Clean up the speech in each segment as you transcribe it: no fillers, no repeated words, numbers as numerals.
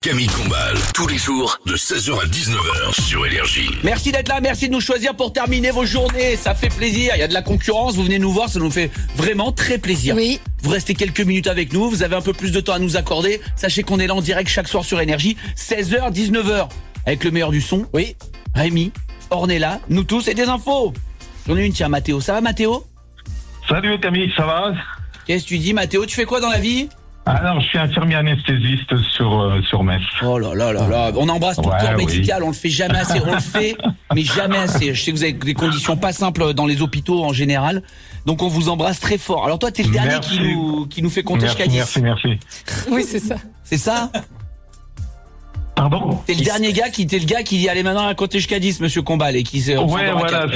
Camille Combal, tous les jours de 16h à 19h sur Énergie. Merci d'être là, merci de nous choisir pour terminer vos journées, ça fait plaisir, il y a de la concurrence, vous venez nous voir, ça nous fait vraiment très plaisir. Oui. Vous restez quelques minutes avec nous, vous avez un peu plus de temps à nous accorder, sachez qu'on est là en direct chaque soir sur Énergie, 16h, 19h, avec le meilleur du son, oui, Rémi, Ornella, nous tous et des infos. J'en ai une, tiens, Mathéo, ça va Mathéo? Salut Camille, ça va? Qu'est-ce que tu dis Mathéo, tu fais quoi dans la vie? Alors, je suis infirmier anesthésiste sur Metz. Oh là là là là, on embrasse tout le corps médical, on le fait jamais assez, on le fait, mais jamais assez. Je sais que vous avez des conditions pas simples dans les hôpitaux en général, donc on vous embrasse très fort. Alors toi, t'es le dernier qui nous fait compter jusqu'à 10. Merci. Oui, c'est ça. C'est ça? Pardon? T'es le dernier gars qui dit allez maintenant à compter jusqu'à 10, monsieur Combal, et qui se... Ouais, voilà.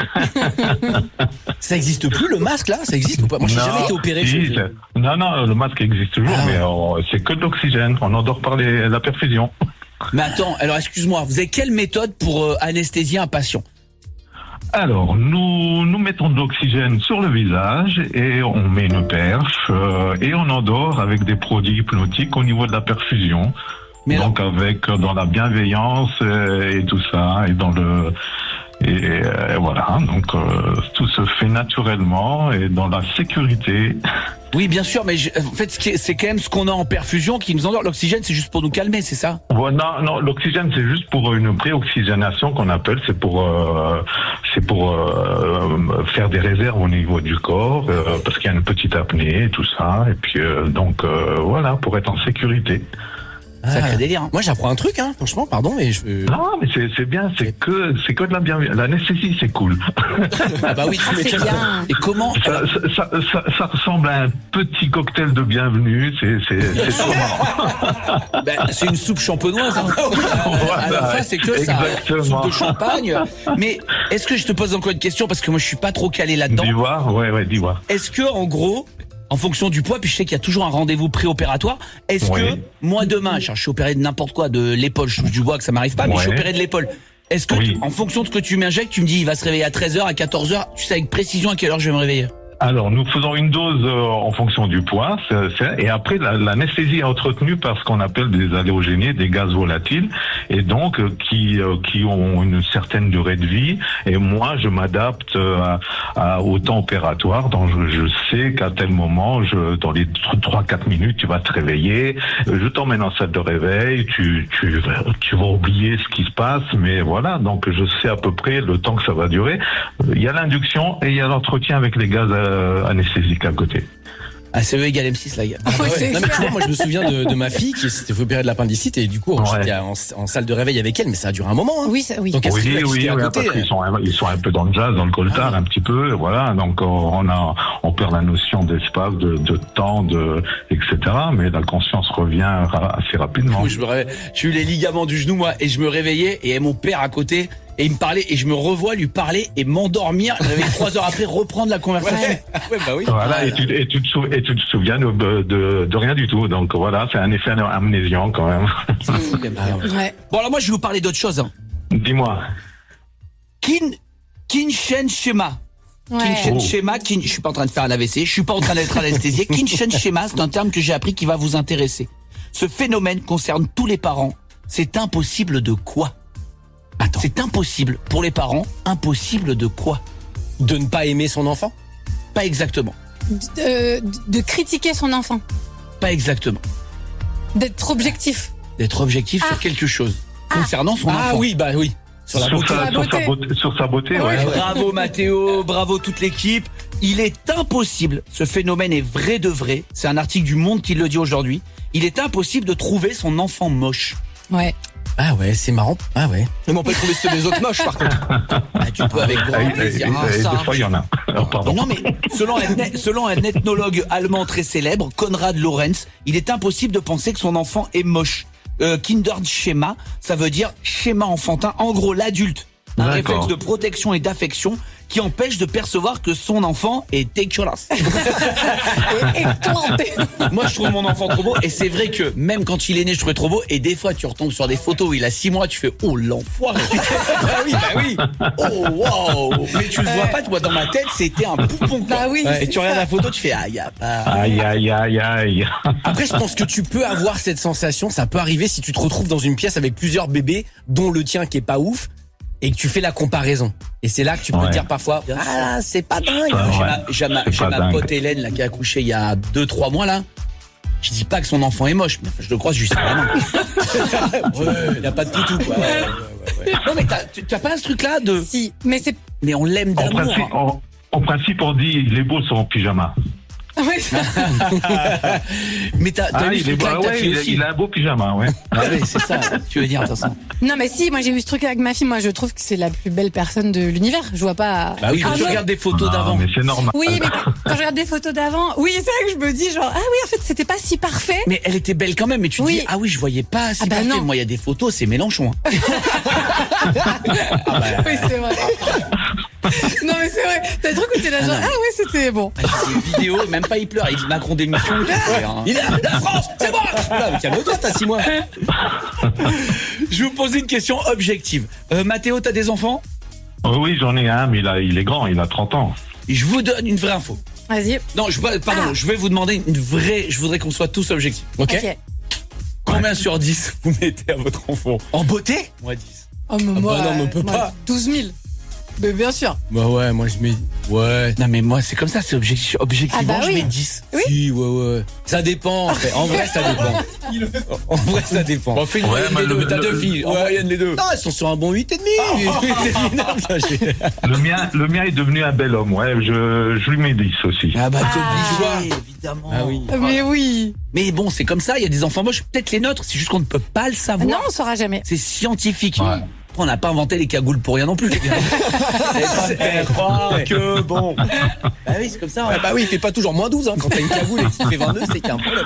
Ça existe plus le masque là? Ça existe ou pas? Moi j'ai jamais été opéré. Non, le masque existe toujours, mais c'est que de l'oxygène. On endort par la perfusion. Mais attends, alors excuse-moi, vous avez quelle méthode pour anesthésier un patient? Alors, nous mettons de l'oxygène sur le visage et on met une perche et on endort avec des produits hypnotiques au niveau de la perfusion. Mais donc dans la bienveillance et tout ça et voilà, donc tout se fait naturellement et dans la sécurité. Oui, bien sûr, mais en fait c'est quand même ce qu'on a en perfusion qui nous endort. L'oxygène, c'est juste pour nous calmer, c'est ça? Ouais, non, l'oxygène c'est juste pour une pré-oxygénation qu'on appelle, c'est pour faire des réserves au niveau du corps parce qu'il y a une petite apnée et tout ça et puis voilà, pour être en sécurité. Sacré délire. Moi j'apprends un truc, franchement, pardon, mais Non, mais c'est bien, c'est que de la bienveillance. L'anesthésie, c'est cool. Ah bah oui, c'est bien. Et comment ça ressemble à un petit cocktail de bienvenue, c'est trop marrant. Ben, c'est une soupe champenoise. À la fin, c'est que ça. Soupe de champagne. Mais est-ce que je te pose encore une question parce que moi je suis pas trop calé là-dedans. Dis-moi, ouais, dis-moi. Est-ce que en gros, en fonction du poids, puis je sais qu'il y a toujours un rendez-vous préopératoire. Est-ce que moi demain, je suis opéré de n'importe quoi, de l'épaule, je touche du bois que ça m'arrive pas, mais je suis opéré de l'épaule. Est-ce que en fonction de ce que tu m'injectes, tu me dis il va se réveiller à 13h, à 14h, tu sais avec précision à quelle heure je vais me réveiller? Alors, nous faisons une dose en fonction du poids, et après l'anesthésie est entretenue par ce qu'on appelle des halogénies, des gaz volatiles, et donc qui ont une certaine durée de vie. Et moi, je m'adapte au temps opératoire. Donc, je sais qu'à tel moment, dans les 3-4 minutes, tu vas te réveiller. Je t'emmène en salle de réveil. Tu vas oublier ce qui se passe, mais voilà. Donc, je sais à peu près le temps que ça va durer. Il y a l'induction et il y a l'entretien avec les gaz anesthésique à côté. Ah, c'est E égale M6 la gars. Non mais tu vois, moi je me souviens de ma fille qui s'était fait opérer de l'appendicite et du coup j'étais en salle de réveil avec elle, mais ça a duré un moment. Oui, oui. Donc oui, parce qu'ils sont un peu dans le jazz, dans le coltard, un petit peu, voilà. Donc on perd la notion d'espace, de temps, etc. Mais la conscience revient assez rapidement. Oui, j'ai eu les ligaments du genou moi et je me réveillais et mon père à côté. Et il me parlait et je me revois lui parler et m'endormir. Je réveille 3 heures après, reprendre la conversation. Ouais, bah oui. Voilà, et tu te souviens de rien du tout. Donc voilà, c'est un effet amnésiant quand même. Ouais. Bon alors moi je vais vous parler d'autre chose. Dis-moi. Kinshen Shema. Ouais. Kinshen Shema, je suis pas en train de faire un AVC, je suis pas en train d'être anesthésié. Kinshen Shema, c'est un terme que j'ai appris qui va vous intéresser. Ce phénomène concerne tous les parents. C'est impossible de quoi? Attends. C'est impossible pour les parents. Impossible de quoi? De ne pas aimer son enfant? Pas exactement. De critiquer son enfant. Pas exactement. D'être objectif. D'être objectif sur quelque chose concernant son enfant. Ah oui, bah oui. Sur sa beauté, ouais. Bravo Mathéo, bravo toute l'équipe. Il est impossible, ce phénomène est vrai de vrai, c'est un article du Monde qui le dit aujourd'hui, il est impossible de trouver son enfant moche. Ouais. Ah ouais, c'est marrant. Ah ouais. Mais on peut trouver ceux des autres moches par contre. Ah, tu peux avec grand plaisir. Des fois il y en a. Pardon. Non mais selon un ethnologue allemand très célèbre, Konrad Lorenz, il est impossible de penser que son enfant est moche. Kinderschema, ça veut dire schéma enfantin. En gros, l'adulte, un réflexe de protection et d'affection qui empêche de percevoir que son enfant est dégueulasse. Et éclaté. Moi, je trouve mon enfant trop beau, et c'est vrai que même quand il est né, je trouvais trop beau, et des fois, tu retombes sur des photos où il a 6 mois, tu fais, oh, l'enfoiré. bah oui. Oh, wow. Mais tu le vois pas, tu vois, dans ma tête, c'était un poupon, quoi. Bah oui, Et tu regardes la photo, tu fais, ah, y a pas. Aïe. Après, je pense que tu peux avoir cette sensation, ça peut arriver si tu te retrouves dans une pièce avec plusieurs bébés, dont le tien qui est pas ouf, et que tu fais la comparaison. Et c'est là que tu peux dire parfois, ah, c'est pas dingue. J'ai ma pote Hélène, là, qui a accouché il y a 2-3 mois, là. Je dis pas que son enfant est moche, mais je le croise juste la main. Il y a pas de toutou, quoi. Ouais. Non, mais t'as pas ce truc-là de. Si, mais c'est. Mais on l'aime d'amour. En principe, on dit, il est beau son pyjama. Mais t'as vu ce truc-là que t'as fait aussi. Il a un beau pyjama, ouais. Ah oui, c'est ça, tu veux dire, attention. Non, mais si, moi j'ai vu ce truc avec ma fille. Moi, je trouve que c'est la plus belle personne de l'univers. Je vois pas. Bah oui, quand tu regardes des photos d'avant. Mais c'est normal. Oui, mais quand je regarde des photos d'avant, oui, c'est vrai que je me dis genre, ah oui, en fait, c'était pas si parfait. Mais elle était belle quand même, mais tu te dis, ah oui, je voyais pas si parfait. Non. Moi, il y a des photos, c'est Mélenchon. Hein. Oui, c'est vrai. Non, mais c'est vrai. T'as le truc où t'es là genre, ah ouais, c'était bon. Des vidéos, même pas il pleure, il dit Macron démission. Il est là, la France, c'est moi. Là, calme-toi, t'as 6 mois. Je vais vous poser une question objective. Mathéo, t'as des enfants? Oui, j'en ai un, mais il est grand, il a 30 ans. Et je vous donne une vraie info. Vas-y. Non, je vais vous demander une vraie. Je voudrais qu'on soit tous objectifs. Ok. Combien sur 10 vous mettez à votre enfant? En beauté? Moi 10. Oh, mais moi, non, mais on peut pas. 12 000. Mais bien sûr. Bah ouais, moi je mets. Ouais. Non, mais moi, c'est comme ça, c'est objectivement, Ah bah je oui. mets 10. Oui. Si, ouais. Ça dépend, en fait. En vrai, ça dépend. En vrai, ça dépend. Bon, fais une moyenne des deux. T'as 2 filles. En moyenne, les deux. Non, elles sont sur un bon 8,5. Le mien est devenu un bel homme, ouais. Je lui mets 10 aussi. Ah bah, Ah. évidemment. Ah oui. Mais oui. Mais bon, c'est comme ça, il y a des enfants moches, peut-être les nôtres, c'est juste qu'on ne peut pas le savoir. Non, on saura jamais. C'est scientifique. Ouais. On n'a pas inventé les cagoules pour rien non plus. Croire que bon. Bah oui, c'est comme ça. Ah bah oui, il fait pas toujours moins 12 hein. Quand t'as une cagoule et qu'il fait 22, c'est qu'il y a un problème.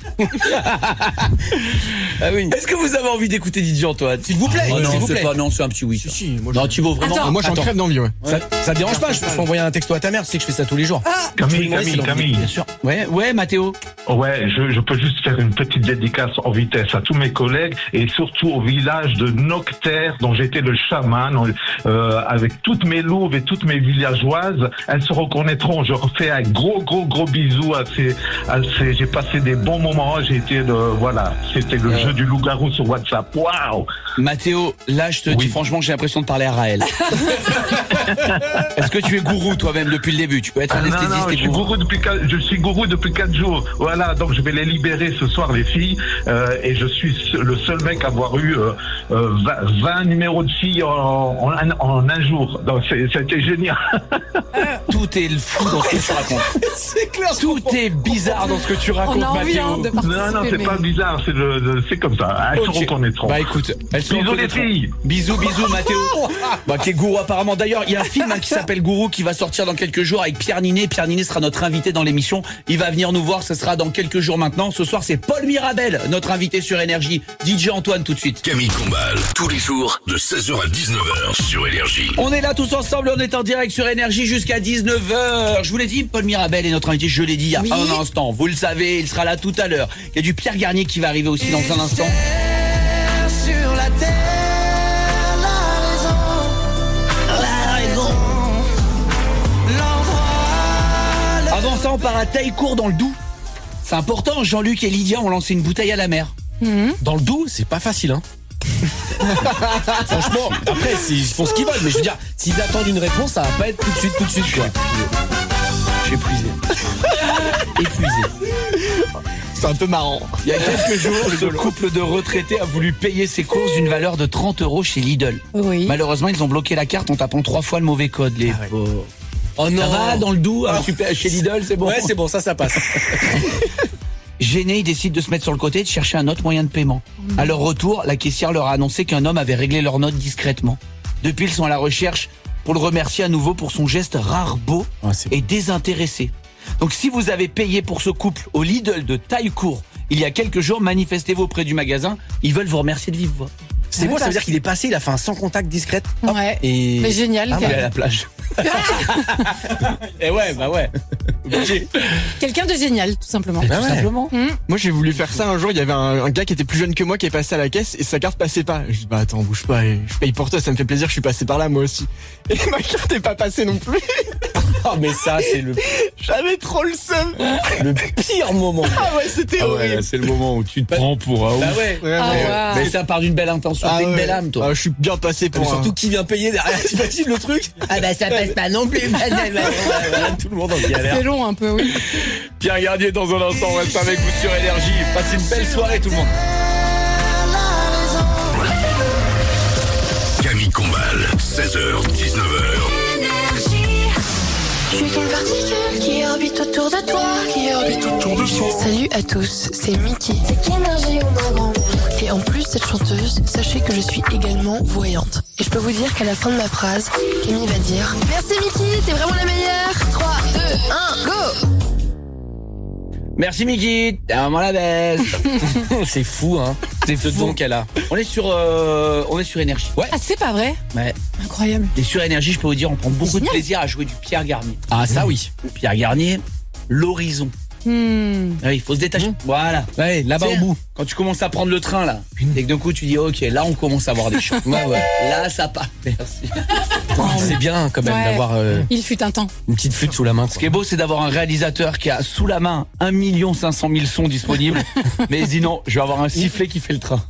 Ah oui. Est-ce que vous avez envie d'écouter DJ Antoine? S'il vous plaît. Oh non, s'il vous c'est plaît. pas, non, c'est un petit oui. Ça. Si, moi, non, Thibaut, vraiment. Attends. Moi, je suis en crève d'envie, ouais. Ça te dérange pas, je peux envoyer un texto à ta mère, tu sais que je fais ça tous les jours. Camille. Bien sûr. Ouais, Mathéo. Ouais, je peux juste faire une petite dédicace en vitesse à tous mes collègues et surtout au village de Nocter dont j'étais le chaman avec toutes mes louves et toutes mes villageoises. Elles se reconnaîtront. Je refais un gros bisou à ces j'ai passé des bons moments. C'était le jeu du loup-garou sur WhatsApp. Waouh! Mathéo, là, je te dis franchement, j'ai l'impression de parler à Raël. Est-ce que tu es gourou toi-même depuis le début? Tu peux être anesthésiste non, et gourou. je suis gourou depuis 4 jours. Voilà, donc je vais les libérer ce soir, les filles. Et je suis le seul mec à avoir eu 20 numéros de filles en un jour. Donc c'était génial. Tout est fou dans ce que tu racontes. C'est clair. Tout est bizarre dans ce que tu racontes, On a envie Mathéo. de participer. Non, c'est pas bizarre. C'est comme ça. Elles se reconnaîtront. Bah écoute, elles se Bisous les reconnaîtront. filles. Bisous Mathéo. Bah qui est gourou apparemment. D'ailleurs, il y a un film qui s'appelle Gourou qui va sortir dans quelques jours avec Pierre Ninet. Pierre Ninet sera notre invité dans l'émission. Il va venir nous voir, ce sera dans quelques jours maintenant. Ce soir, c'est Paul Mirabel, notre invité sur Énergie. DJ Antoine tout de suite. Camille Combal, tous les jours de 16h à 19h sur Énergie. On est là tous ensemble, on est en direct sur Énergie jusqu'à 19h. Je vous l'ai dit, Paul Mirabel est notre invité, je l'ai dit il y a un instant. Vous le savez, il sera là tout à l'heure. Il y a du Pierre Garnier qui va arriver aussi dans un instant. Sur la terre, la raison, l'endroit. Avant ça, on part à Taillecourt dans le Doubs. C'est important, Jean-Luc et Lydia ont lancé une bouteille à la mer. Dans le Doubs, c'est pas facile, hein. Franchement, après, ils font ce qu'ils veulent, mais je veux dire, s'ils attendent une réponse, ça va pas être tout de suite, quoi. Je suis épuisé. C'est un peu marrant. Il y a quelques jours, ce couple de retraités a voulu payer ses courses d'une valeur de 30 € chez Lidl. Oui. Malheureusement, ils ont bloqué la carte en tapant 3 fois le mauvais code, les pauvres. Oh non. Ça va dans le Doubs, chez Lidl, c'est bon. Ouais, c'est bon, ça passe. Gênés, ils décident de se mettre sur le côté et de chercher un autre moyen de paiement. À leur retour, la caissière leur a annoncé qu'un homme avait réglé leur note discrètement. Depuis, ils sont à la recherche pour le remercier à nouveau pour son geste rare, beau et désintéressé. Donc si vous avez payé pour ce couple au Lidl de Taillecourt il y a quelques jours, manifestez-vous auprès du magasin. Ils veulent vous remercier de vive voix. C'est beau, ça veut dire qu'il est passé, il a fait un sans contact discrète. Hop, Ouais. Et... Mais génial. Ah, Il est à la plage. Et ouais, bah ouais. Obligé. Quelqu'un de génial, tout simplement. Tout simplement. Moi, j'ai voulu faire ça un jour. Il y avait un gars qui était plus jeune que moi qui est passé à la caisse et sa carte passait pas. Je dis, bah attends, bouge pas. Je paye pour toi, ça me fait plaisir. Je suis passé par là, moi aussi. Et ma carte est pas passée non plus. Oh, mais ça, c'est le J'avais trop le seum. pire moment. Ah ouais, c'était horrible. c'est le moment où tu te prends pour un Bah ouais. Ouais, Ah ouais. ouais. Mais ça part d'une belle intention. Ah T'es une ouais. belle âme, toi. Ah, je suis bien passé Mais pour surtout qui vient payer derrière. T'imagines le truc? Ah bah ça passe pas non plus. Tout le monde en galère. C'est long un peu, oui. Pierre Garnier dans un instant, on reste avec vous sur Énergie. Passez une belle soirée tout le monde. Camille Combal, 16h, 19h. Je suis qu'une particule qui orbite autour de toi, Salut à tous, c'est Mickey. Et en plus d'être chanteuse, sachez que je suis également voyante. Et je peux vous dire qu'à la fin de ma phrase, Camille va dire « Merci Mickey, t'es vraiment la meilleure !» 3, 2, 1, go! Merci Miki, t'es vraiment la baisse. C'est fou, hein. C'est Ce fou. don qu'elle a. On est sur Énergie. Ouais. Ah, c'est pas vrai? Ouais. Incroyable. Et sur Énergie, je peux vous dire, on prend beaucoup de Génial. plaisir à jouer du Pierre Garnier. Ah, ça oui. Pierre Garnier, l'horizon. Ah, il faut se détacher. Voilà. Ouais, là-bas Tu sais, au bout. Quand tu commences à prendre le train là, et que d'un coup tu dis ok, là on commence à voir des choses. Ouais, ouais. Là ça part. Merci. C'est bien quand même Ouais. d'avoir Il fut un temps. une petite flûte sous la main. Ce qui est beau, c'est d'avoir un réalisateur qui a sous la main 1 500 000 sons disponibles. Mais il dit non, je vais avoir un sifflet qui fait le train.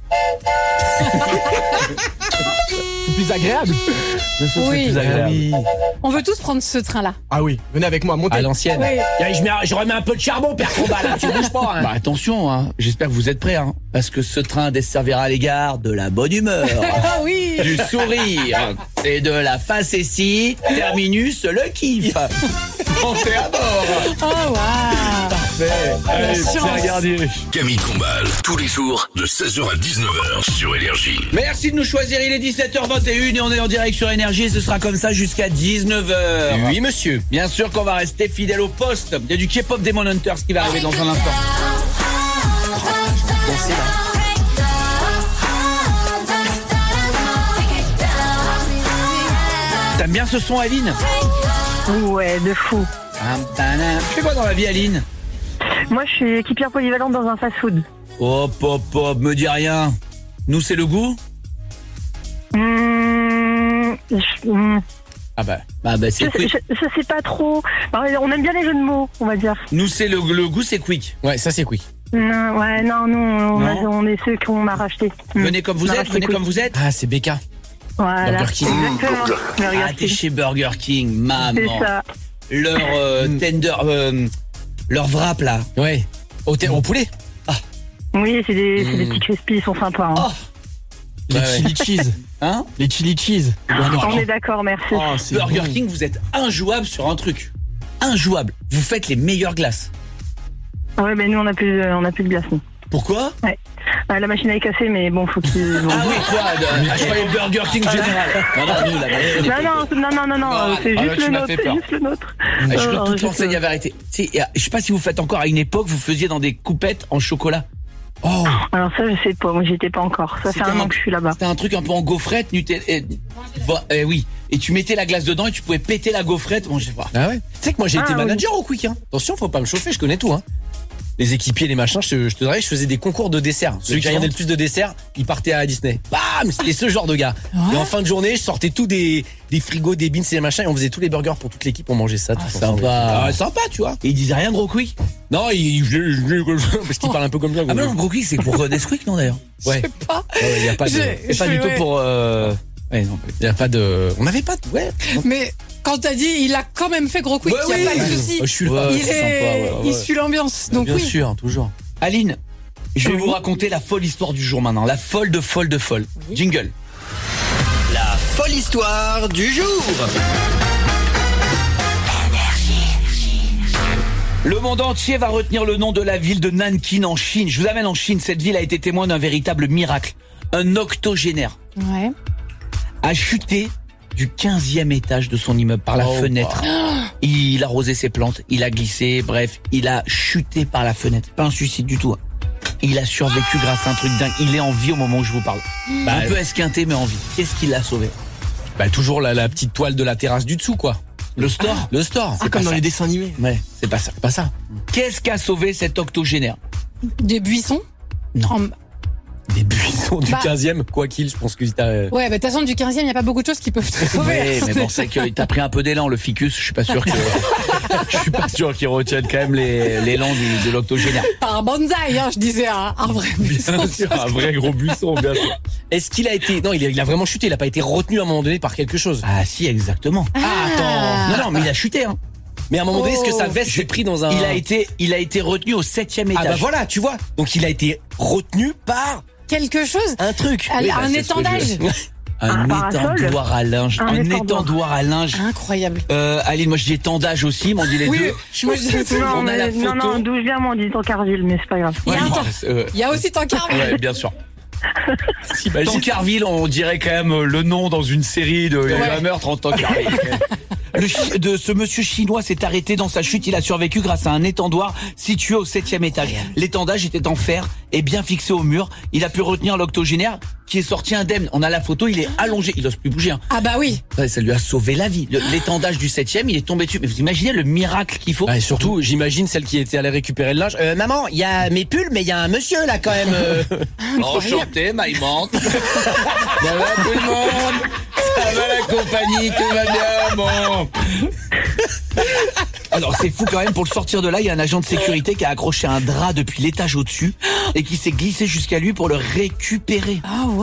C'est plus agréable. Bien sûr, Oui. c'est plus agréable. Oui. On veut tous prendre ce train-là. Ah oui, venez avec moi, montez. À l'ancienne. Oui. Je remets un peu de charbon, Père Combat, là. Tu bouges pas, hein. Bah attention, hein. J'espère que vous êtes prêts, hein, parce que ce train desservira les gares de la bonne humeur, Ah oui. du sourire et de la facétie. Terminus le kiff. Montez à bord. Oh waouh. Parfait. Allez, chance. Pierre Garnier. Camille Combal, tous les jours de 16h à 19h sur Énergie. Merci de nous choisir, il est 17h21 et on est en direct sur Énergie, ce sera comme ça jusqu'à 19h. Oui, monsieur. Bien sûr qu'on va rester fidèle au poste. Il y a du K-pop Demon Hunters qui va arriver dans un instant. Danser, là. T'aimes bien ce son, Aline? Ouais, de fou. Tu fais quoi dans la vie, Aline? Moi, je suis équipière polyvalente dans un fast-food. Hop, hop, hop, me dis rien. Nous, c'est le goût? Ah bah c'est quick. Je sais pas trop. On aime bien les jeux de mots, on va dire. Nous, c'est le goût, c'est quick. Ouais, ça c'est quick. Non, ouais, non, nous, Non. on est ceux qu'on a rachetés. Venez comme vous On a êtes, racheté venez Quick. comme vous êtes. Ah, c'est BK. Voilà. Burger King. Exactement. Burger Ah, t'es King. chez Burger King, C'est maman. ça. Leur tender, leur wrap là. Ouais. Au poulet. Oui, c'est des petits crispies, ils sont sympas. Hein. Oh. Les Ouais, ouais. chili cheese. Hein? Les chili cheese. On est d'accord, merci. Oh, c'est Burger bon. King, vous êtes injouable sur un truc. Injouable. Vous faites les meilleures glaces. Ouais, mais nous, on a plus de glace, nous. Pourquoi? La machine est cassée, mais bon, faut qu'ils... Ah oui, toi, je croyais Burger King général. Non, nous, la machine est Non, Ah, c'est ah, juste tu le m'as nôtre, fait c'est peur. juste le nôtre. Je crois Non, que toute juste l'enseigne le- avait arrêté. Tu sais, je sais pas si vous faites encore, à une époque, vous faisiez dans des coupettes en chocolat. Oh. Alors ça, je sais pas, moi j'y étais pas encore. Ça fait C'était un an que je suis là-bas. C'était un truc un peu en gaufrette, oui. Et tu mettais la glace dedans et tu pouvais péter la gaufrette. Bon, je sais pas. Ah ouais. Tu sais que moi j'ai été Ah, oui. manager au Quick, hein. Attention, faut pas me chauffer, je connais tout, hein. Les équipiers, les machins, je te dirais, je faisais des concours de desserts. Celui qui géant. vendait le plus de desserts, il partait à Disney. Bam, c'était ce genre de gars. Et en fin de journée, je sortais tout des frigos, des beans et des machins, et on faisait tous les burgers pour toute l'équipe, on mangeait ça. tous ensemble. sympa. Ah, sympa, tu vois. Et ils disaient rien, gros quick? Non, parce qu'il parle un peu comme ça. Ah, mais non, gros quick, c'est pour Nesquik, non, d'ailleurs? Ouais. Je sais pas. Il y a pas de. Je- Pas du tout ouais. pour, ouais, non. Il y a pas de. On n'avait pas de. Ouais. Mais quand t'as dit, il a quand même fait gros quick, Ouais, il y a oui. pas de souci. Je suis là. Ouais, Il c'est est, sympa, ouais, il ouais. suit l'ambiance. Donc Bien oui. sûr, toujours. Aline, je vais vous raconter la folle histoire du jour maintenant. La folle de folle de folle. Jingle. La folle histoire du jour. Le monde entier va retenir le nom de la ville de Nankin en Chine. Je vous amène en Chine. Cette ville a été témoin d'un véritable miracle. Un octogénaire Ouais. a chuté du 15e étage de son immeuble par la fenêtre. Il a arrosé ses plantes, il a glissé, bref, il a chuté par la fenêtre. Pas un suicide du tout. Hein. Il a survécu grâce à un truc dingue. Il est en vie au moment où je vous parle. Un peu esquinté, mais en vie. Qu'est-ce qui l'a sauvé? Toujours la petite toile de la terrasse du dessous, quoi. Le store. Le store. C'est comme dans les dessins animés. Ouais, c'est pas ça. Pas ça. Qu'est-ce qui a sauvé cet octogénaire? Des buissons. Non. Des buissons du Bah. 15e, quoi qu'il, je pense que si t'as... Ouais, de toute façon, du 15e, il n'y a pas beaucoup de choses qui peuvent te sauver. Oui, mais bon, c'est que t'as pris un peu d'élan, le ficus. Je suis pas sûr que, qu'il retienne quand même l'élan de l'octogénaire. Pas un bonsaï, hein, je disais un vrai buisson. Bien sûr, un vrai gros buisson, bien sûr. Est-ce qu'il a été... Non, il a vraiment chuté, il a pas été retenu à un moment donné par quelque chose. Ah si, exactement. Ah. Non, mais il a chuté, hein. Mais à un moment donné, est-ce que sa veste s'est pris dans un... Il a été retenu au 7e étage. Ah bah voilà, tu vois. Donc il a été retenu par Quelque chose. un truc. Un étendage. Un parasol. étendoir à linge. Un étendoir à linge. Incroyable. Aline, moi je dis étendage aussi, mais on dit les deux. Moi, je dis Non, On a la mais, non, photo. non, d'où je viens, moi, on dit Tancarville, mais c'est pas grave. Il y a un Ouais, temps. Il y a aussi Tancarville. Ouais, bien sûr. Tancarville, on dirait quand même le nom dans une série de un meurtre en Tancarville. De ce monsieur chinois s'est arrêté dans sa chute. Il a survécu grâce à un étendoir situé au 7e étage. L'étendage était en fer et bien fixé au mur. Il a pu retenir l'octogénaire qui est sorti indemne. On a la photo, il est allongé. Il n'ose plus bouger. Hein. Ah bah oui. Ça lui a sauvé la vie. L'étendage du 7e, il est tombé dessus. Mais vous imaginez le miracle qu'il faut? Et surtout, j'imagine celle qui était allée récupérer le linge. Maman, il y a mes pulls, mais il y a un monsieur là quand même. Enchanté, Maïmante. Ça va tout le monde? Ça va la compagnie, tout va bien, bon. Alors c'est fou quand même, pour le sortir de là, il y a un agent de sécurité qui a accroché un drap depuis l'étage au-dessus et qui s'est glissé jusqu'à lui pour le récupérer. Ah ouais.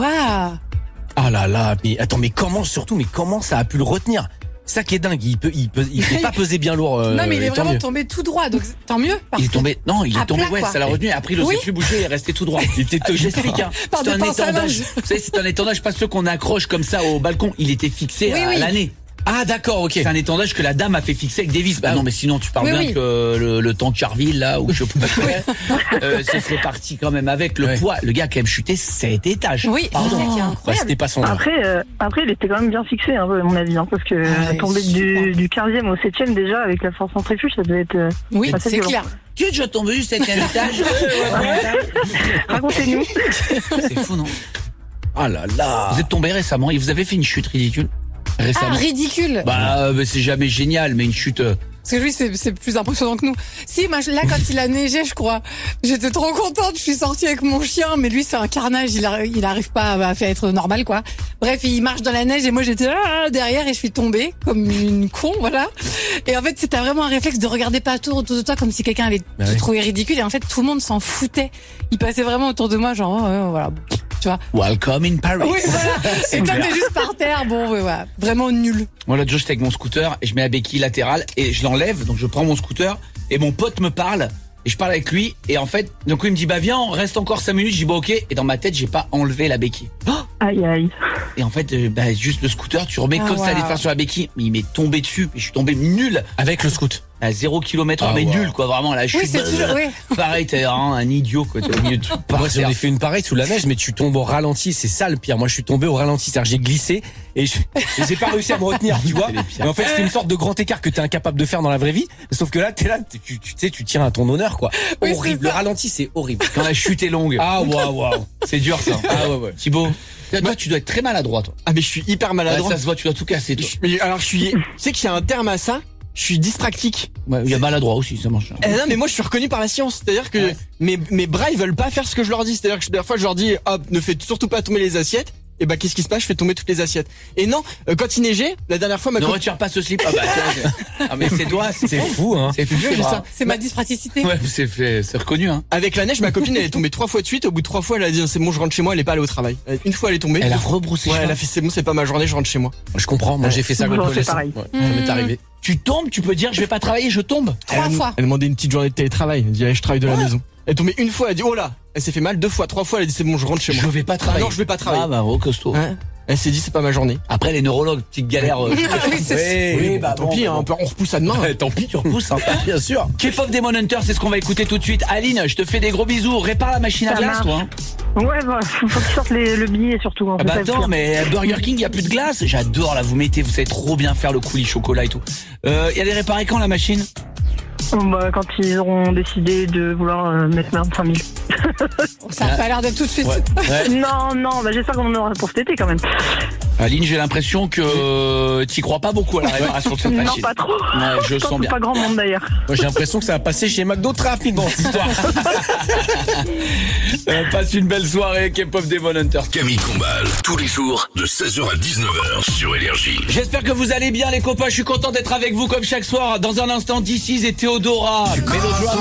Ah là là, mais attends, mais comment ça a pu le retenir? Ça qui est dingue, il peut pas peser bien lourd. Non mais il est tant vraiment mieux. tombé tout droit, donc tant mieux. Il est tombé, À plat, ouais, quoi. ça l'a retenu et après il n'osait plus bouger, il est resté tout droit. J'explique, hein. Par C'est des un pinces à étendage. linge. Vous savez, c'est un étendage, pas ceux qu'on accroche comme ça au balcon. Il était fixé Oui, à oui. l'année. Ah d'accord, ok. C'est un étendage que la dame a fait fixer avec des vis. Bah non, mais sinon tu parles Oui, bien oui. que le Tancarville là, ou je sais pas quoi, ce serait parti quand même avec le poids. Le gars a quand même chuté 7 étages. Oui, c'est ça qui est Bah, incroyable. c'était pas son genre. Après, il était quand même bien fixé, hein, à mon avis, hein, parce que Ah, tomber super. du 15e au 7e, déjà, avec la force centrifuge, ça devait être... Oui, assez c'est violent. clair. Tu es déjà tombé du 7e étage? Racontez-nous. C'est fou, non? Ah là là. Vous êtes tombé récemment et vous avez fait une chute ridicule? Ah, Récemment. ridicule. Bah, c'est jamais génial, mais une chute. Parce que lui, c'est plus impressionnant que nous. Si, moi, là, quand il a neigé, je crois, j'étais trop contente. Je suis sortie avec mon chien, mais lui, c'est un carnage. Il arrive pas à faire être normal, quoi. Bref, il marche dans la neige et moi, j'étais derrière et je suis tombée comme une con, voilà. Et en fait, c'était vraiment un réflexe de regarder pas autour de toi comme si quelqu'un allait te trouver ridicule. Et en fait, tout le monde s'en foutait. Il passait vraiment autour de moi, genre, voilà. Tu vois. Welcome in Paris. Oui, voilà. Et toi, t'es juste par terre. Bon, ouais, voilà. Vraiment nul. Moi, l'autre jour, j'étais avec mon scooter et je mets la béquille latérale et je l'enlève. Donc, je prends mon scooter et mon pote me parle et je parle avec lui. Et en fait, donc, il me dit, bah, viens, on reste encore 5 minutes. Je dis, bon, ok. Et dans ma tête, j'ai pas enlevé la béquille. Aïe, aïe. Et en fait, juste le scooter, tu remets comme ça wow. allait faire sur la béquille. Mais il m'est tombé dessus et je suis tombé nul. Avec le scoot. À 0 km/h, mais wow. nul, quoi, vraiment, là, je Oui, suis c'est toujours, oui. pareil, t'es vraiment un idiot, quoi, t'es au milieu de tout. par Moi, j'en terre. ai fait une pareille sous la neige, mais tu tombes au ralenti, c'est ça le pire. Moi, je suis tombé au ralenti, c'est-à-dire j'ai glissé et j'ai pas réussi à me retenir, tu vois. C'est les pires. Et en fait, c'est une sorte de grand écart que t'es incapable de faire dans la vraie vie. Sauf que là, t'es là, tu sais, tu tiens à ton honneur, quoi. Oui, Horrible. c'est Le ça. ralenti, c'est horrible. Quand la chute est longue. Ah, waouh. C'est dur, ça. Ah, ouais. Thibaut, toi, tu dois être très maladroit, toi. Ah mais je suis hyper Ouais, maladroit. ça se voit, tu dois tout casser, toi. Alors je suis, tu sais qu'il y a un terme à ça. Je suis dyspraxique. Ouais, il y a maladroit aussi, ça marche. Non mais moi je suis reconnu par la science. C'est-à-dire que mes bras ils veulent pas faire ce que je leur dis. C'est-à-dire que parfois je leur dis hop ne faites surtout pas tomber les assiettes. Et bah qu'est-ce qui se passe? Je fais tomber toutes les assiettes. Et non, quand il neigeait, la dernière fois ma Ne copine. retire pas ce slip. Ah bah tiens, ah mais c'est toi, C'est fou, hein. C'est fou, j'ai ça. C'est ma dyspraticité. Ouais, c'est reconnu, hein. Avec la neige, ma copine elle est tombée 3 fois de suite. Au bout de 3 fois, elle a dit c'est bon, je rentre chez moi. Elle est pas allée au travail. Une fois elle est tombée. Elle a rebroussé Ouais, chemin. elle a fait c'est bon, c'est pas ma journée, je rentre chez moi. Je comprends. Moi, j'ai fait ça Toujours, contre c'est les pareil. Ouais, ça m'est arrivé. Tu tombes, tu peux dire je vais pas travailler, je tombe. 3 fois. Elle demandait une petite journée de télétravail. Elle dit allez, je travaille de la maison. Elle est tombée une fois, elle a dit oh là. Elle s'est fait mal 2 fois, 3 fois. Elle a dit c'est bon, je rentre chez moi. Je vais pas travailler. Ah non, je vais pas travailler. Ah bah oh, costaud. Hein Elle s'est dit c'est pas ma journée. Après les neurologues, petite galère. Oui, c'est Oui, bah tant bon, pis, bah hein, bon. on repousse à demain. Tant pis, tu repousses, hein, bien sûr. K-pop Demon Hunter, c'est ce qu'on va écouter tout de suite. Aline, je te fais des gros bisous. Répare la machine à Ça glace, marche. toi. Hein. Ouais, bah, faut qu'ils sortent le billet surtout. Hein, Ah c'est bah ça le attends, pire. mais Burger King, il y a plus de glace. J'adore là, vous savez trop bien faire le coulis chocolat et tout. Il y a des réparés quand la machine? Bah, quand ils auront décidé de vouloir mettre 25 000. Ça a pas l'air d'être tout de suite. Ouais. Non, bah, j'espère qu'on en aura pour cet été quand même. Aline, j'ai l'impression que t'y crois pas beaucoup à la réparation de cette Non, machine. pas trop. Ouais, je sens bien. Pas grand monde d'ailleurs. Moi, j'ai l'impression que ça va passer chez McDo très rapidement, cette histoire. Passe une belle soirée, K-pop Demon Hunter. Camille Combal, tous les jours de 16h à 19h sur Énergie. J'espère que vous allez bien les copains, je suis content d'être avec vous comme chaque soir. Dans un instant, DC's et Théodora, Melodrama.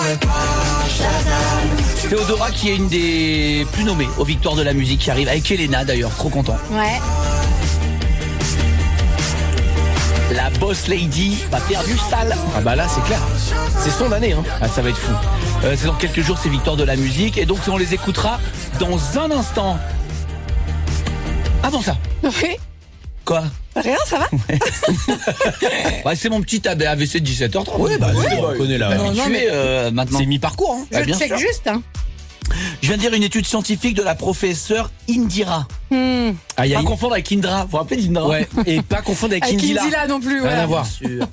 Théodora qui est une des plus nommées aux victoires de la musique qui arrive, avec Elena d'ailleurs, trop content. Ouais. La boss lady va faire du sale. Ah bah là, c'est clair. C'est son année, hein. Ah, ça va être fou. C'est dans quelques jours ces victoires de la musique et donc on les écoutera dans un instant. Avant ça. Oui. Quoi? Rien, ça va? Ouais, c'est mon petit AVC de 17h30. Oui, bah, on connaît là. Non, mais maintenant. C'est mi-parcours, hein. je bien check sûr. juste, hein. Je viens de lire une étude scientifique de la professeure Indira. Ah, y a Pas une- confondre avec Indra. Vous vous rappelez d'Indra? Ouais, et pas confondre avec Avec Indila. Indila non plus, Rien voilà. à voir.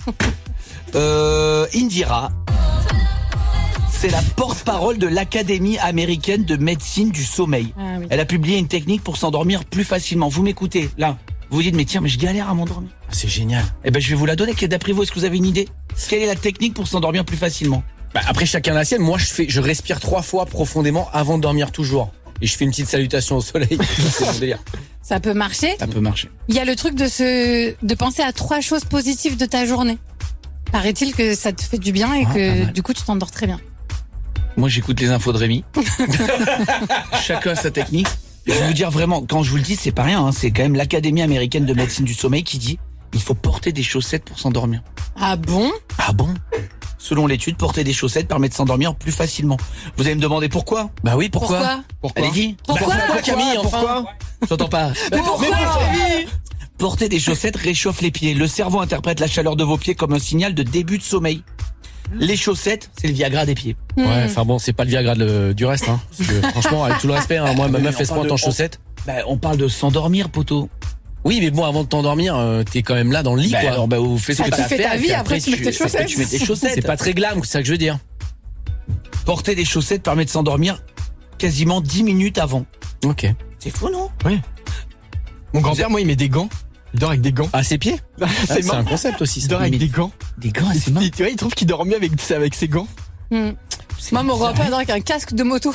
Indira, c'est la porte-parole de l'Académie américaine de médecine du sommeil. Ah oui. Elle a publié une technique pour s'endormir plus facilement. Vous m'écoutez, là. Vous vous dites, mais tiens, mais je galère à m'endormir. C'est génial. Eh ben, je vais vous la donner. D'après vous, est-ce que vous avez une idée? Quelle est la technique pour s'endormir plus facilement? Bah, après, chacun la sienne. Moi, je respire 3 fois profondément avant de dormir toujours. Et je fais une petite salutation au soleil. C'est mon délire. Ça peut marcher. Ça peut marcher. Il y a le truc de penser à 3 choses positives de ta journée. Paraît-il que ça te fait du bien et Ah, pas que mal. du coup tu t'endors très bien. Moi, j'écoute les infos de Rémi. Chacun sa technique. Je vais vous dire vraiment, quand je vous le dis, c'est pas rien. Hein, c'est quand même l'Académie américaine de médecine du sommeil qui dit il faut porter des chaussettes pour s'endormir. Ah bon? Ah bon? Selon l'étude, porter des chaussettes permet de s'endormir plus facilement. Vous allez me demander pourquoi? Bah oui, pourquoi? Allez-y. Pourquoi? Camille, enfin. Pourquoi? J'entends pas. Mais pourquoi? Porter des chaussettes réchauffe les pieds. Le cerveau interprète la chaleur de vos pieds comme un signal de début de sommeil. Les chaussettes, c'est le Viagra des pieds. Ouais, enfin bon, c'est pas le Viagra du reste, hein. Parce que, franchement, avec tout le respect, hein, moi, ma meuf, elle se pointe en chaussettes. Bah, on parle de s'endormir, poteau. Oui, mais bon, avant de t'endormir, t'es quand même là dans le lit, Bah, quoi. alors, bah, vous faites ce Ah, que tu t'as à fais ta faire, et vie, puis après, tu mets tes après, chaussettes. tu mets tes chaussettes. C'est pas très glam, c'est ça que je veux dire. Porter des chaussettes permet de s'endormir quasiment 10 minutes avant. Ok. C'est fou, non? Mon grand-père, moi, il met des gants. Il dort avec des gants. À ses pieds? C'est C'est un marrant. concept aussi, Il ça. dort avec Mais- des gants. Des gants, c'est marrant. Il trouve qu'il dort mieux avec ses gants. Moi, mon grand-père dort avec un casque de moto.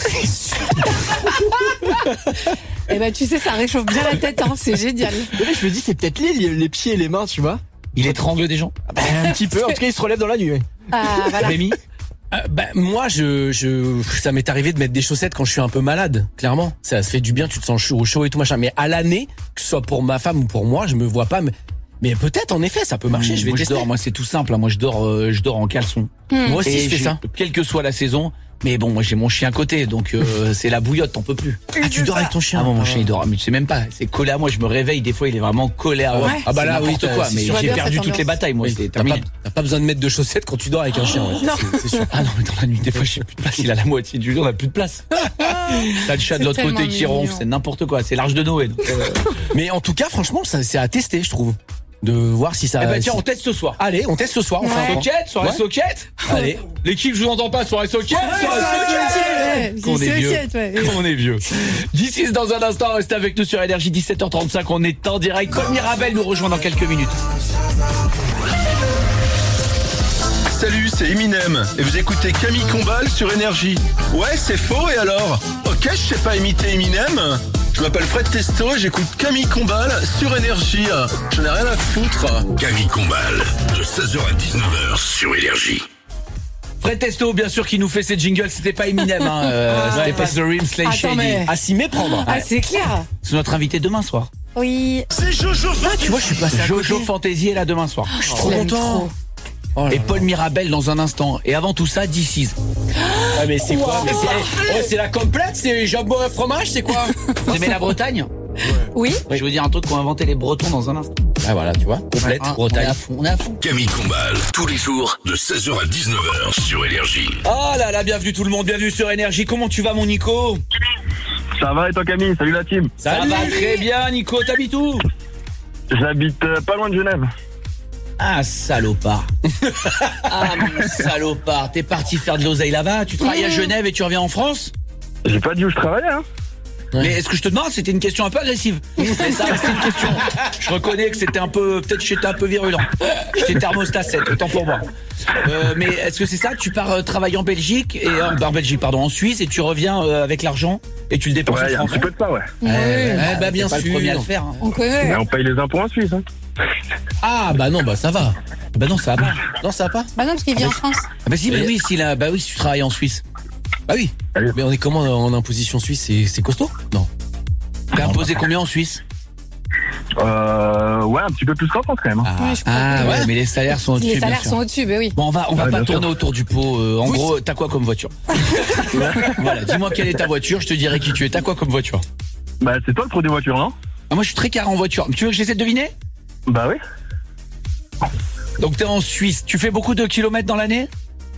Eh ben, tu sais, ça réchauffe bien la tête, hein. C'est génial. Mais là, je me dis, c'est peut-être les pieds et les mains, tu vois. Il étrangle des gens. Un petit peu. En tout cas, il se relève dans la nuit. Ouais. Ah, voilà. Rémi? Bah, moi, ça m'est arrivé de mettre des chaussettes quand je suis un peu malade, clairement. Ça se fait du bien, tu te sens chaud et tout machin. Mais à l'année, que ce soit pour ma femme ou pour moi, je me vois pas. Mais peut-être, en effet, ça peut marcher. Je vais moi, tester. dors, moi, c'est tout simple. Hein. Moi, je dors en caleçon. Moi aussi, Et je fais ça. Quelle que soit la saison. Mais bon, moi, j'ai mon chien à côté. Donc, c'est la bouillotte, t'en peux plus. Ah, tu dors avec ton chien? Ah bon, mon chien, il dort. Mais tu sais même pas. C'est collé à moi. Je me réveille. Des fois, il est vraiment collé à moi. Ouais. Ah bah là, C'est oui, n'importe quoi. c'est Mais sûr. j'ai Bien, perdu cette toutes les ambiance. batailles, moi. Oui, C'est t'as terminé. pas besoin de mettre de chaussettes quand tu dors avec un chien. Ouais. Non. C'est sûr. Ah non, mais dans la nuit, des fois, j'ai plus de place. Il a la moitié du jour, on a plus de place. T'as le chat de C'est l'autre côté tellement qui ronfle. mignon. C'est n'importe quoi. C'est l'Arche de Noé. Donc, Mais en tout cas, franchement, ça, c'est à tester, je trouve. De voir si ça. Eh ben, tiens, si- on teste ce soir. Allez, on teste ce soir. On fait un point. Soquette, soirée Ouais. soquette. Allez. L'équipe, je vous entends pas, soirée soquette. Soirée soquette. Qu'on est vieux. Qu'on est vieux. D'ici dans un instant, restez avec nous sur Énergie 17h35. On est en direct. Paul Mirabel nous rejoint dans quelques minutes. Salut, c'est Eminem et vous écoutez Camille Combal sur Énergie. Ouais, c'est faux et alors? Ok, je sais pas imiter Eminem. Je m'appelle Fred Testo et j'écoute Camille Combal sur Énergie. J'en ai rien à foutre. Camille Combal, de 16h à 19h sur Énergie. Fred Testo, bien sûr, qui nous fait ses jingles. C'était pas Eminem, hein. C'était pas The Rim Slay Attends, Shady. mais- À s'y méprendre. Ah, c'est clair. C'est notre invité demain soir. Oui. C'est Jojo. Tu vois, je suis passé à côté. Jojo Fantasy est là demain soir. Je suis trop l'aime content. trop. Oh là Et là. Paul Mirabel dans un instant. Et avant tout ça, DC's. Ah, mais c'est quoi? Wow. Mais c'est la complète? C'est jambon et fromage? C'est quoi? Vous aimez la Bretagne? Oui. Je vais vous dire un truc qu'ont inventé les Bretons dans un instant. Ah voilà, tu vois. Complète, Hein, Bretagne. on est à fond. Camille Combal, tous les jours de 16h à 19h sur Énergie. Oh là là, bienvenue tout le monde, bienvenue sur Énergie. Comment tu vas, mon Nico? Ça va et toi Camille? Salut la team. Ça va très bien, Nico. T'habites où? J'habite pas loin de Genève. Ah, salopard. Ah, mon salopard. T'es parti faire de l'oseille là-bas, tu travailles à Genève et tu reviens en France? J'ai pas dit où je travaillais, hein. Mais est-ce que je te demande, c'était une question un peu agressive. Mais ça restait une question. Je reconnais que c'était un peu, peut-être que j'étais un peu virulent. J'étais thermostat 7, autant pour moi. Mais est-ce que c'est ça? Tu pars travailler en Belgique et en Suisse et tu reviens avec l'argent et tu le dépenses en France? Ouais, un petit peu de ça, ouais. Bah bien sûr. Pas le premier à le faire. On connaît. Mais on paye les impôts en Suisse, hein. Ah bah non, bah ça va. Bah non, ça va pas. Non, ça va pas. Bah non, parce qu'il vit en France. Ah bah si, bah oui, si tu travailles en Suisse. Ah oui. Mais on est comment en imposition suisse? C'est costaud? Non. T'es imposé combien en Suisse? Ouais, un petit peu plus qu'en France quand même. Ouais, mais les salaires sont au-dessus. Les salaires sont au-dessus, bah oui. Bon, on va pas bien tourner sûr. autour du pot. En gros, t'as quoi comme voiture? Voilà, dis-moi quelle est ta voiture, je te dirai qui tu es. T'as quoi comme voiture? Bah c'est toi le pro des voitures, non? Ah, moi je suis très carré en voiture. Tu veux que j'essaie de deviner? Bah oui. Donc t'es en Suisse. Tu fais beaucoup de kilomètres dans l'année?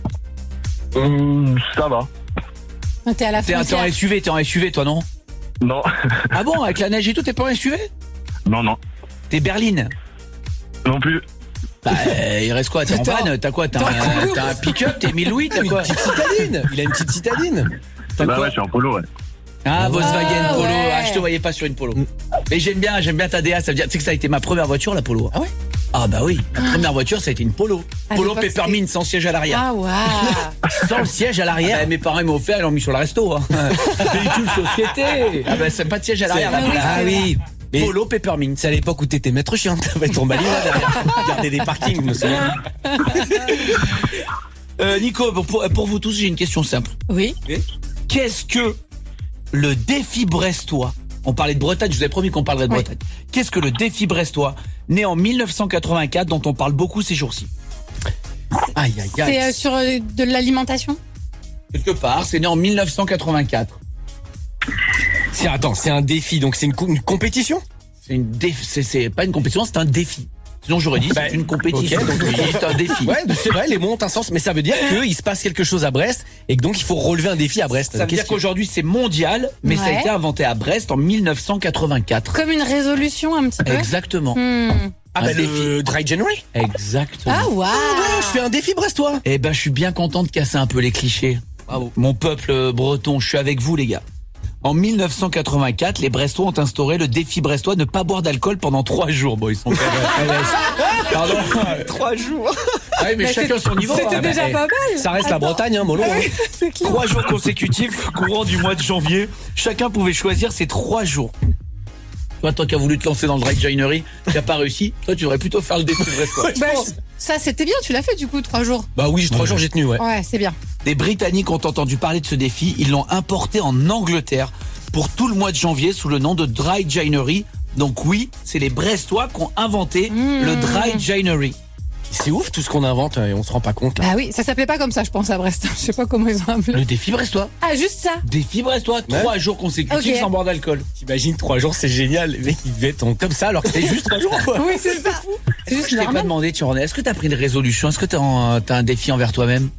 Ça va. T'es à la T'es en frontière. SUV, toi non? Non. Ah bon, avec la neige et tout, t'es pas en SUV? Non. T'es berline? Non plus. Bah, il reste quoi? T'es en van? T'as quoi? T'as un pick-up? T'es 1000 Louis? T'as quoi? Une petite citadine. Il a une petite citadine. T'as Bah quoi? ouais, je suis en polo, ouais. Ah, Volkswagen Polo. ouais. Ah, je te voyais pas sur une Polo. Mais j'aime bien ta DA. Ça veut dire, tu sais que ça a été ma première voiture, la Polo. Ah ouais? Ah bah oui, ma première voiture, ça a été une Polo. À Polo l'époque, Peppermint sans siège à l'arrière. Ah ouais. Sans le siège à l'arrière. Mes parents ils m'ont offert, ils l'ont mis sur le resto. Hein. Véhicule société. Ah bah c'est pas de siège à l'arrière. Ah oui, Mais Polo Peppermint. c'est à l'époque où t'étais maître chien. T'avais ton balai là derrière. Garder des parkings, je me souviens. Nico, pour vous tous, j'ai une question simple. Oui. Qu'est-ce que le défi brestois? On parlait de Bretagne, je vous avais promis qu'on parlerait de Oui. Bretagne. Qu'est-ce que le défi brestois, né en 1984, dont on parle beaucoup ces jours-ci? Aïe, aïe, aïe. C'est sur de l'alimentation. Quelque part, c'est né en 1984. C'est un défi, donc c'est une compétition? C'est pas une compétition, c'est un défi. Sinon j'aurais dit c'est une compétition. ok, donc Oui, c'est un défi. Ouais, c'est vrai, les mots ont un sens, mais ça veut dire qu'il se passe quelque chose à Brest et que donc il faut relever un défi à Brest. Ça veut dire qu'aujourd'hui c'est mondial, mais ça a Ouais. été inventé à Brest en 1984. Comme une résolution un petit peu. Exactement. Ah bah le Dry January. Exactement. Ah waouh. Je fais un défi brestois. Eh ben je suis bien content de casser un peu les clichés. Bravo. Mon peuple breton, je suis avec vous les gars. En 1984, les Brestois ont instauré le défi brestois ne pas boire d'alcool pendant 3 jours. Bon, ils sont quand même... Pardon. 3 jours. Ouais, mais chacun son niveau. C'était hein. déjà Eh, pas mal. Ça reste la Bretagne, hein, mollo. Hein. C'est clair. 3 jours consécutifs, courant du mois de janvier. Chacun pouvait choisir ses 3 jours. Toi, toi qui as voulu te lancer dans le dry January, qui n'a pas réussi, toi tu devrais plutôt faire le défi brestois. Bah, ça c'était bien, tu l'as fait du coup 3 jours. Bah oui, 3 jours j'ai tenu, ouais. Ouais, c'est bien. Des Britanniques ont entendu parler de ce défi, ils l'ont importé en Angleterre pour tout le mois de janvier sous le nom de Dry January. Donc oui, c'est les Brestois qui ont inventé le Dry January. C'est ouf tout ce qu'on invente et on se rend pas compte là. Bah oui, ça s'appelait pas comme ça, je pense à Brest. Je sais pas comment ils ont appelé. Le défi brestois. Ah, juste ça. Défi brestois, 3 jours consécutifs Ok. sans boire d'alcool. T'imagines 3 jours, c'est génial. Les mecs ils devaient être comme ça alors que c'était juste 3 jours quoi. Oui, c'est ça. C'est juste Je t'ai pas normal. demandé, tu René, est-ce que t'as pris une résolution? Est-ce que t'as un défi envers toi-même?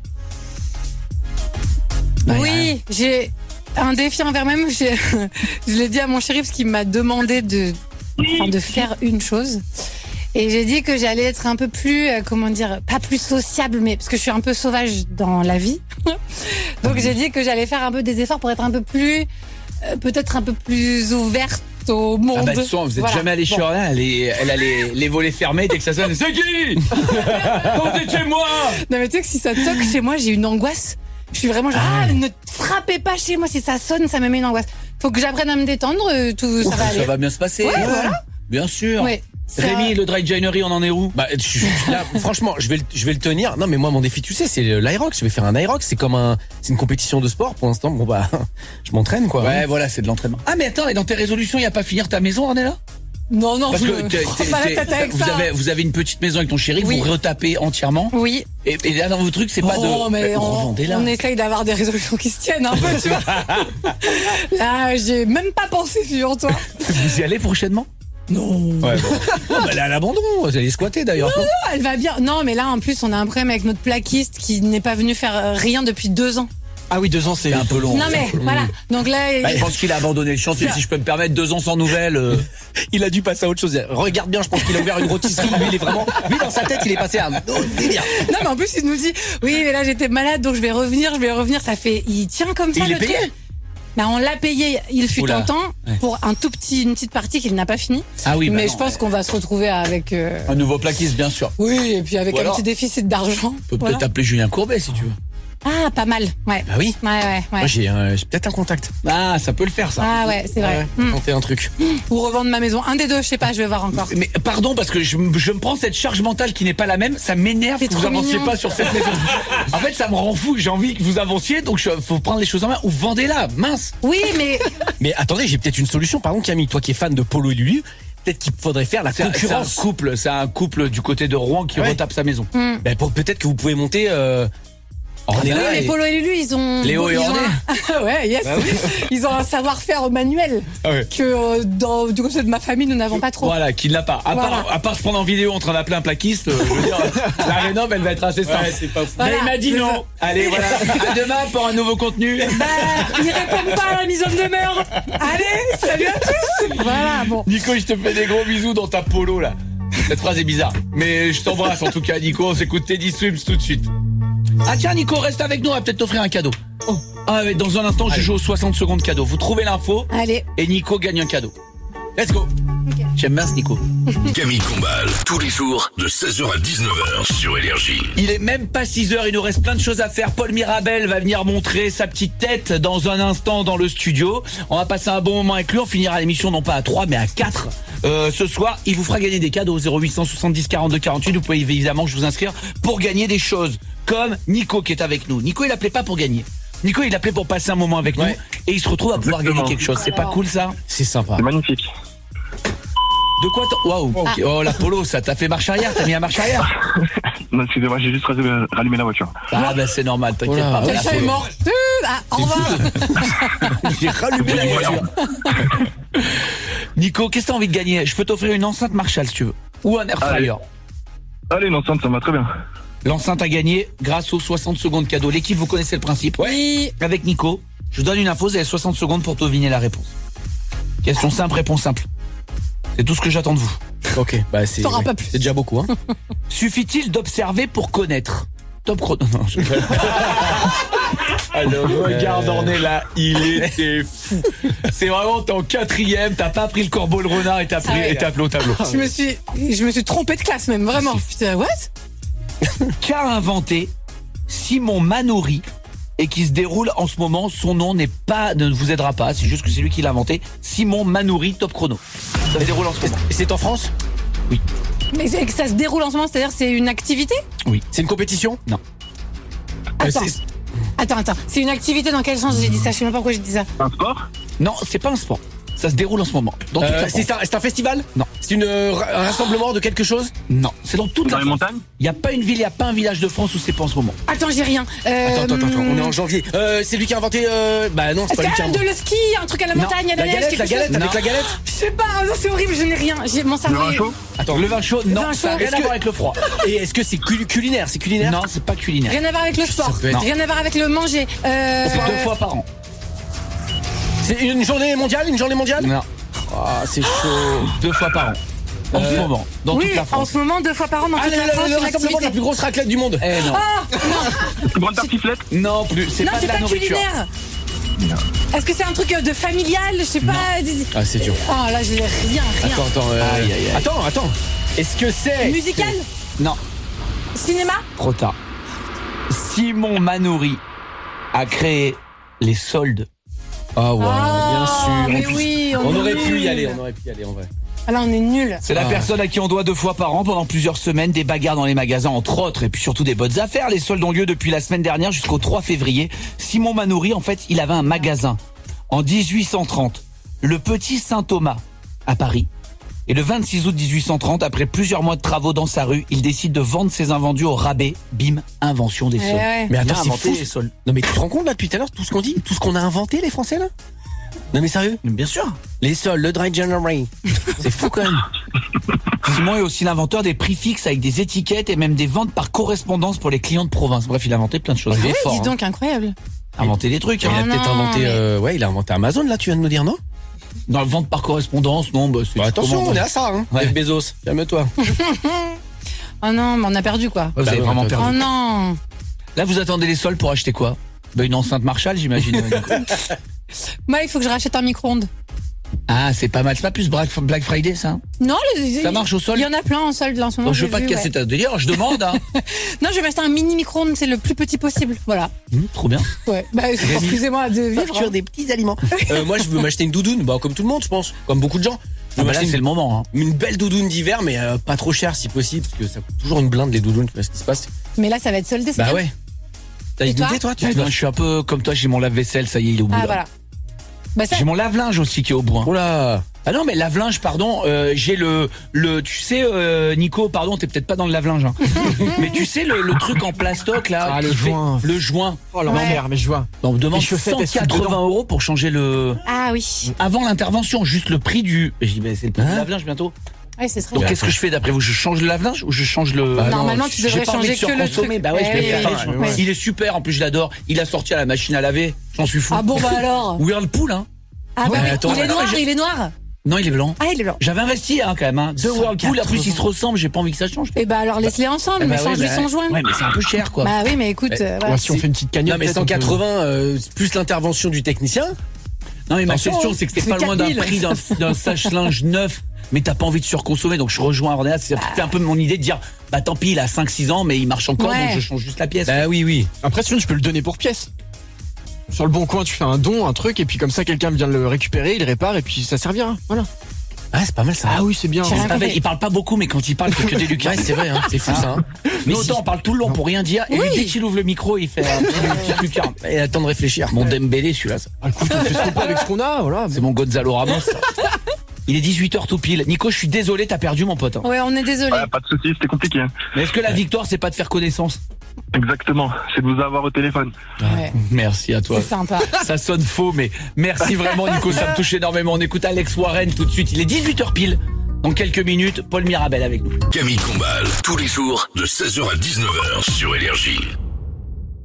Oui, j'ai un défi envers même. Je l'ai dit à mon chéri parce qu'il m'a demandé de faire une chose. Et j'ai dit que j'allais être un peu plus, comment dire, pas plus sociable, mais parce que je suis un peu sauvage dans la vie. Donc j'ai dit que j'allais faire un peu des efforts pour être un peu plus, peut-être un peu plus ouverte au monde. Ah bah de toute façon, vous êtes Voilà. jamais allé chez Bon. Orla, elle a les volets fermés dès que ça sonne. C'est qui? Comptez chez moi. Non mais tu sais que si ça toque chez moi, j'ai une angoisse. Je suis vraiment genre, ne frappez pas chez moi, si ça sonne, ça me met une angoisse. Faut que j'apprenne à me détendre, tout ça va aller. Ça va bien se passer. Ouais, voilà. Bien sûr. Ouais, ça- Rémi, le Dry January, on en est où? Bah là, franchement, je vais le tenir. Non mais moi mon défi tu sais c'est l'Aerox. Je vais faire un Aerox. C'est une compétition de sport pour l'instant. Bon bah je m'entraîne quoi. Ouais, voilà, c'est de l'entraînement. Ah mais attends, et dans tes résolutions, il y a pas finir ta maison, Ornella? Non, non, Parce je que prends pas la tête avec ça. vous avez une petite maison avec ton chéri, Oui. vous retapez entièrement. Oui. Et là, dans vos trucs, c'est pas de. mais revendez-la. on essaye d'avoir des résolutions qui se tiennent un peu, tu vois. Là, j'ai même pas pensé, figure-toi. Vous y allez prochainement? Non. Ouais, bon. Oh, bah, elle est à l'abandon. Vous allez squatter d'ailleurs. Non, elle va bien. Non, mais là, en plus, on a un problème avec notre plaquiste qui n'est pas venu faire rien depuis 2 ans. Ah oui, 2 ans, c'est un peu long. Non mais voilà. Donc là, Je pense qu'il a abandonné le chantier, si je peux me permettre, 2 ans sans nouvelles. Il a dû passer à autre chose. Regarde bien, je pense qu'il a ouvert une rôtisserie. Lui, il est vraiment. Lui, dans sa tête, il est passé à un autre délire. non mais en plus il nous dit oui mais là j'étais malade donc je vais revenir. Ça fait, il tient comme ça. Il le est payé. truc. Bah on l'a payé, il fut Oula. un temps pour une petite partie qu'il n'a pas fini. Ah oui, mais non, je pense qu'on va se retrouver avec. Un nouveau plaquiste, bien sûr. Oui et puis avec Ou un alors, petit déficit d'argent. On peut peut-être appeler Julien Courbet si tu veux. Ah pas mal, ouais. Bah oui. Ouais. Moi, j'ai peut-être un contact. Ah, ça peut le faire ça. Ah ouais, c'est vrai. Tenter un truc. Ou revendre ma maison. Un des deux, je sais pas, je vais voir encore. Mais pardon, parce que je me prends cette charge mentale qui n'est pas la même, ça m'énerve que vous trop avanciez mignon. pas sur cette maison. En fait, ça me rend fou, j'ai envie que vous avanciez, donc faut prendre les choses en main, ou vendez-la, mince. Oui, mais Mais attendez, j'ai peut-être une solution. Pardon, Camille, toi qui es fan de Polo et Lulu, peut-être qu'il faudrait faire la concurrence. C'est un couple du côté de Rouen qui retape sa maison. Ben, peut-être que vous pouvez monter. oui, mais Polo et Lulu, ils ont. Léo et ils ont Orné. Ouais, yes. Ah oui. Ils ont un savoir-faire manuel que du côté de ma famille, nous n'avons pas trop. Voilà, qui ne l'a pas. À part se prendre en vidéo en train d'appeler un plaquiste, je veux dire, la rénov, elle va être assez simple. c'est pas fou. Voilà, Mais il m'a dit c'est non. ça. Allez, voilà. À demain pour un nouveau contenu. Bah, ils répondent pas à la mise en demeure. Allez, salut à tous. Voilà, bon. Nico, je te fais des gros bisous dans ta polo là. Cette phrase est bizarre. Mais je t'embrasse en tout cas, Nico. On s'écoute Teddy Swims tout de suite. Ah tiens, Nico, reste avec nous. On va peut-être t'offrir un cadeau. Ah ouais, dans un instant, je joue aux 60 secondes cadeau. Vous trouvez l'info Allez. et Nico gagne un cadeau. Let's go. J'aime bien ce Nico. Camille Combal, tous les jours de 16h à 19h sur Énergie. Il est même pas 6h, il nous reste plein de choses à faire. Paul Mirabel va venir montrer sa petite tête dans un instant dans le studio. On va passer un bon moment avec lui. On finira l'émission non pas à 3 mais à 4. Ce soir, il vous fera gagner des cadeaux au 0870 42 48. Vous pouvez évidemment vous inscrire pour gagner des choses comme Nico qui est avec nous. Nico, il appelait pas pour gagner. Nico, il appelait pour passer un moment avec nous et il se retrouve à pouvoir gagner quelque chose. C'est pas cool ça? C'est sympa. C'est magnifique. De quoi Waouh. Oh la Polo, ça t'a fait marche arrière, t'as mis la marche arrière. Non, excusez-moi, j'ai juste rallumé la voiture. Ah bah c'est normal, t'inquiète pas. Le chat est mort. Ah, au revoir. J'ai rallumé la voiture. Nico, qu'est-ce que t'as envie de gagner? Je peux t'offrir une enceinte Marshall si tu veux. Ou un air fryer. Allez, une enceinte, ça va très bien. L'enceinte a gagné grâce aux 60 secondes cadeaux. L'équipe, vous connaissez le principe. Oui. Avec Nico, je vous donne une info, vous avez 60 secondes pour deviner la réponse. Question simple, réponse simple. C'est tout ce que j'attends de vous. Ok, bah c'est T'auras pas plus. c'est déjà beaucoup. Hein. Suffit-il d'observer pour connaître? Top chrono. Non, je... Alors, regarde, on est là, il était fou. C'est vraiment, t'es en 4ème, t'as pas pris le corbeau, le renard et t'as appelé au tableau. Je me suis trompé de classe même, vraiment. Putain, what? Qu'a inventé Simon Manoury et qui se déroule en ce moment, son nom ne vous aidera pas, c'est juste que c'est lui qui l'a inventé. Simon Manoury, top chrono. Ça se déroule en ce moment. C'est en France? Oui. Mais c'est que ça se déroule en ce moment, c'est-à-dire c'est une activité? Oui. C'est une compétition? Non. Attends. C'est une activité dans quel sens j'ai dit ça? Je sais même pas pourquoi j'ai dit ça. Un sport? Non, c'est pas un sport. Ça se déroule en ce moment. Dans toute la France. C'est un festival? Non. C'est un rassemblement de quelque chose? Non, c'est dans toute Dans la les France. montagnes? Il y a pas une ville, il y a pas un village de France où c'est pas en ce moment. Attends, j'ai rien. Attends, on est en janvier. C'est lui qui a inventé. Bah non, c'est pas lui qui a inventé. Le ski, un truc à la montagne, à la neige, quelque chose. avec la galette. Je sais pas, non, c'est horrible, je n'ai rien. Mon Le cerveau. vin chaud? Attends, le vin chaud, non, vin ça n'a chaud. rien à voir avec le froid. Et est-ce que c'est culinaire? C'est culinaire? Non, c'est pas culinaire. Rien à voir avec le sport. peut être- Rien à voir avec le manger. C'est 2 fois par an. C'est une journée mondiale? Non, Ah, c'est chaud. 2 fois par an. En ce moment, dans Oui, toute la en France. ce moment, 2 fois par an dans toute la France, le une rassemblement de la activité. plus grosse raclette du monde. Eh non. Une grande tartiflette? Non plus, c'est Non, pas de c'est la pas nourriture. culinaire. Est-ce que c'est un truc de familial? Je sais pas. Ah, c'est dur. Oh là, j'ai rien. Attends. Est-ce que c'est Musical? Non, Cinéma? trop tard. Simon Manoury a créé les soldes. Ah ouais, bien sûr. Mais En plus, oui, on aurait est pu y nuls. aller, en vrai. Ah là, on est nuls. C'est la personne à qui on doit 2 fois par an pendant plusieurs semaines, des bagarres dans les magasins entre autres, et puis surtout des bonnes affaires. Les soldes ont lieu depuis la semaine dernière jusqu'au 3 février. Simon Manoury, en fait, il avait un magasin en 1830, le Petit Saint-Thomas, à Paris. Et le 26 août 1830, après plusieurs mois de travaux dans sa rue, il décide de vendre ses invendus au rabais. Bim, invention des soldes. ouais. Mais attends, Il a c'est inventé fou. les soldes. Non mais tu te rends compte là depuis tout à l'heure tout ce qu'on dit, tout ce qu'on a inventé les Français là? Non mais sérieux? Bien sûr. Les soldes, le dry January. C'est fou quand même. Simon est aussi l'inventeur des prix fixes avec des étiquettes et même des ventes par correspondance pour les clients de province. Bref, il a inventé plein de choses. Il est Oui, fort, dis hein. donc, incroyable. Inventer des trucs. Il a Hein. peut-être inventé, ouais, il a inventé Amazon, là, tu viens de nous dire, non? Dans le vente par correspondance, non, bah, c'est Attention, comment, on est à ça, hein. Ouais. Jeff Bezos, calme-toi. Oh non, mais on a perdu quoi. Vous avez vraiment perdu. Oh non. Là, vous attendez les soldes pour acheter quoi? Bah, une enceinte Marshall, j'imagine. Moi, il faut que je rachète un micro-ondes. Ah, c'est pas mal. C'est pas plus Black Friday, ça? Non, Ça marche au sol? Il y en a plein en solde là en ce moment. Bon, je veux j'ai pas te vu, casser ouais. ta délire, je demande, hein. Non, je vais m'acheter un mini micro-ondes, c'est le plus petit possible. Voilà. Trop bien. Ouais. Bah, excusez-moi de vivre. Facture des petits aliments. Moi, je veux m'acheter une doudoune, bah, comme tout le monde, je pense. Comme beaucoup de gens. Je veux Là, m'acheter c'est le moment, hein. une belle doudoune d'hiver, mais pas trop cher si possible, parce que ça coûte toujours une blinde les doudounes, tu vois ce qui se passe. Mais là, ça va être soldé, c'est Bah bien. ouais. T'as Et une idée, toi? Ouais, non, je suis un peu comme toi, j'ai mon lave-vaisselle, ça y est, il est au bout. Ah là. voilà. Bah ça. J'ai mon lave-linge aussi qui est au bout. Hein. Oh là. Ah non, mais lave-linge, pardon, j'ai le, tu sais, Nico, pardon, t'es peut-être pas dans le lave-linge, hein. Mais tu sais, le truc en plastoc, là. Ah, qui le fait- joint. Le joint. Oh l'enfer, mais je vois. On me demande Les chaussettes, elles sont 180 dedans. € pour changer le... Ah oui. Avant l'intervention, juste le prix du... Je dis, mais c'est le prix du lave-linge bientôt. Ouais, c'est très Donc bien. qu'est-ce que je fais d'après vous? Je change le lave-linge ou je change le... Normalement, tu J'ai devrais pas envie changer de que le surconsommer. truc. Bah ouais, je vais Eh faire. oui, Enfin, ouais. Il est super, en plus je l'adore. Il a sorti à la machine à laver. J'en suis fou. Ah bon, bah alors. Whirlpool, hein. Ah bah Ouais, oui. attends, Il est attends, noir, j'ai- il est noir. Non, il est blanc. Ah, il est blanc. J'avais investi, hein, quand même, hein. Deux Whirlpool, en plus ils se ressemblent, j'ai pas envie que ça change. Et bah alors laisse-les ensemble, mais Bah ouais, change-lui bah son ouais. joint. Ouais, mais c'est un peu cher, quoi. Bah oui, mais écoute, voilà. Ouais, si on fait une petite cagnotte. Non, mais peut-être, on peut- 180, plus l'intervention du technicien. Non, mais ma Attention, question, hein. c'est que c'est C'est pas loin d'un 4000. prix d'un sèche-linge neuf, mais t'as pas envie de surconsommer, donc je rejoins Ornella. C'est un peu mon idée de dire, bah tant pis, il a 5-6 ans, mais il marche encore, Ouais. donc je change juste la pièce. Bah oui, oui. Après, sinon, tu peux le donner pour pièce. Sur le bon coin, tu fais un don, un truc, et puis comme ça, quelqu'un vient le récupérer, il répare, et puis ça servira. Voilà. Ah, c'est pas mal ça. Ah oui, c'est bien. J'ai rien Ah, compris. il parle pas beaucoup, mais quand il parle, il fait que des lucas. Ouais, c'est vrai, hein. C'est fou ça. Hein. Mais autant on parle tout le long pour rien dire, et lui, Oui. dès qu'il ouvre le micro, il fait un petit lucarne. Il a le temps de réfléchir. Mon Dembélé, celui-là, ça. Ah, écoute, on fait ce qu'on peut avec ce qu'on a, voilà. C'est mon Gonzalo Ramos. Il est 18h tout pile. Nico, je suis désolé, t'as perdu mon pote. Hein. Ouais, on est désolé. Ouais, pas de soucis, c'était compliqué. Hein. Mais est-ce que la victoire, c'est pas de faire connaissance? Exactement, c'est de vous avoir au téléphone. Ouais, Merci à toi. c'est sympa. Ça sonne faux, mais merci vraiment Nico, ça me touche énormément. On écoute Alex Warren tout de suite. Il est 18h pile. Dans quelques minutes, Paul Mirabel avec nous. Camille Combal, tous les jours de 16h à 19h sur Énergie.